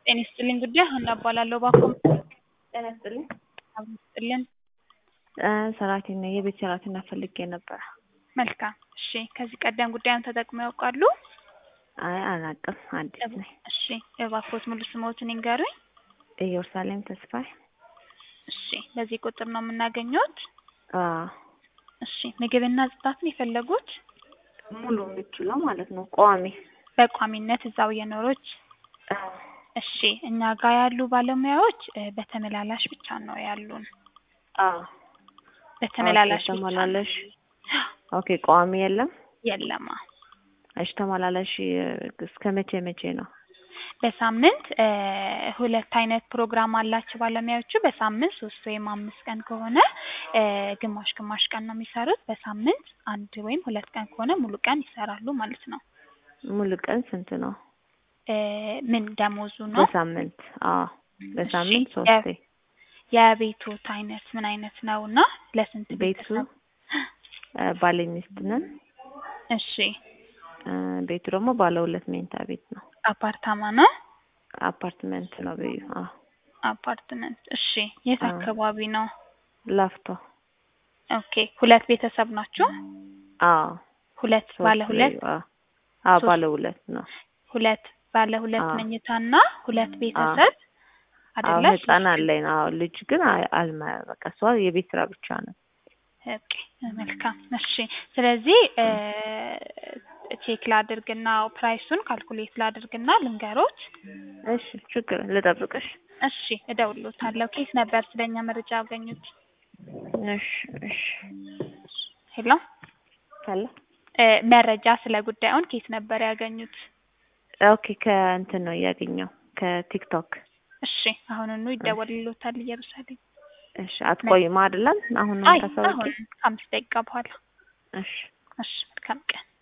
ጤና ይስጥልኝ ጉዳይ ሀና እባላለሁ ባኮ ጤና ይስጥልኝ አብስጥልን ሰራተኛ የቤት ሰራተኛ ፈልጌ ነበር። መልካም እሺ ከዚህ ቀደም ጉዳዩን ተጠቅመው ያውቃሉ? አይ አላውቅም አዲስ ነኝ። እሺ የባኮት ሙሉ ስሞትን ይንገሩኝ። ኢየሩሳሌም ተስፋዬ። እሺ በዚህ ቁጥር ነው የምናገኘውት? አዎ እሺ ምግብና ጽዳትን የፈለጉት? ሙሉ የምችለው ማለት ነው ቋሚ በቋሚነት እዛው የኖሮች? እሺ እኛ ጋር ያሉ ባለሙያዎች በተመላላሽ ብቻ ነው ያሉን። በተመላላሽ ተመላላሽ ኦኬ ቋሚ የለም? የለም። እሺ ተመላላሽ እስከ መቼ ነው? በሳምንት ሁለት አይነት ፕሮግራም አላችሁ ባለሙያዎቹ። በሳምንት 3 ወይም 5 ቀን ከሆነ ግማሽ ቀን ነው የሚሰሩት። በሳምንት 1 ወይም 2 ቀን ከሆነ ሙሉ ቀን ይሰራሉ ማለት ነው። ሙሉ ቀን ስንት ነው? ምን ደሞዙ ነው? በሳምንት በሳምንት 3 የቤቶት አይነት ምን አይነት ነውና ለስንት ቤተሰብ? ባለ ሚስት ነን። እሺ ቤቱ ደግሞ ባለ 2 መኝታ ቤት ነው። አፓርታማ ነው? አፓርትመንት ነው በዩ። አፓርትመንት። እሺ የት አካባቢ ነው? ላፍቶ። ኦኬ ሁለት ቤተሰብ ናችሁ? ሁለት ባለ ሁለት? ባለ 2 ነው። ሁለት ባለ 2 መኝታና ሁለት ቤተሰብ አይደለ? ህፃን አለኝ። ልጅ ግን በቃ እሷ የቤት ስራ ብቻ ነው። ኦኬ መልካም። እሺ ስለዚህ ቼክ ላድርግና ፕራይሱን ካልኩሌት ላድርግና ልንገሮት። እሺ ችግር ልጠብቅሽ? እሺ እደውልልዎታለሁ። ኬስ ነበር ስለኛ መረጃ ያገኙት? እሺ ሄሎ ሄሎ መረጃ ስለ ጉዳዩን ኬስ ነበር ያገኙት? ኦኬ ከእንትን ነው ያገኘው ከቲክቶክ። እሺ አሁንኑ ይደወልልዎታል ኢየሩሳሌም። እሺ አትቆይም አይደለም? አሁን ነው ታሳውቂ? አሁን 5 ደቂቃ በኋላ። እሺ መልካም ቀን።